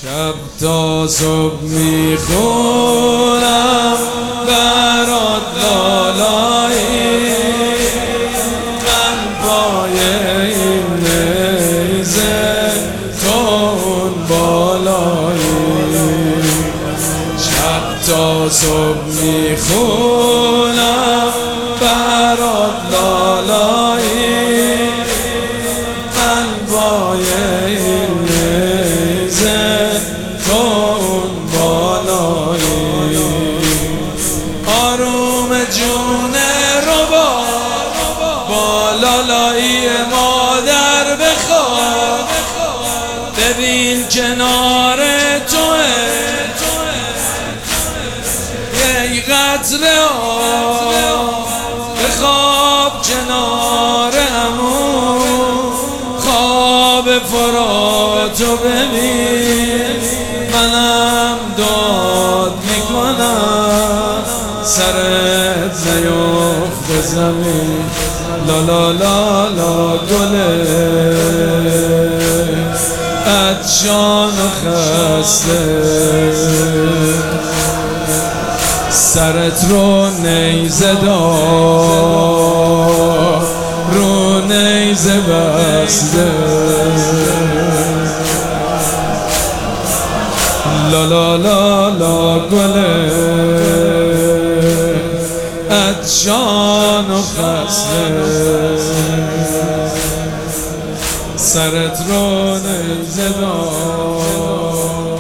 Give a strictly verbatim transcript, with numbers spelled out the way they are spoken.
شب تا صبح میخونم برات لالایی، من پای این نیزه تو اون بالایی. شب تا صبح میخونم برات لالایی، من پای این نیزه تو اون بالایی. آروم جون ربا با لالایی مادر بخواب، ببین کنار توه یه قطره آب، بخواب کنار همون خواب فراتو ببین. منم داد میکنم سرت نیفته زمین، لا لا لا لا گله عطشان و خسته، سرت رو نیزه دار رو نیزه بسته، لا لا لا لا گله عطشان و خسته، سرت رو نیزه دار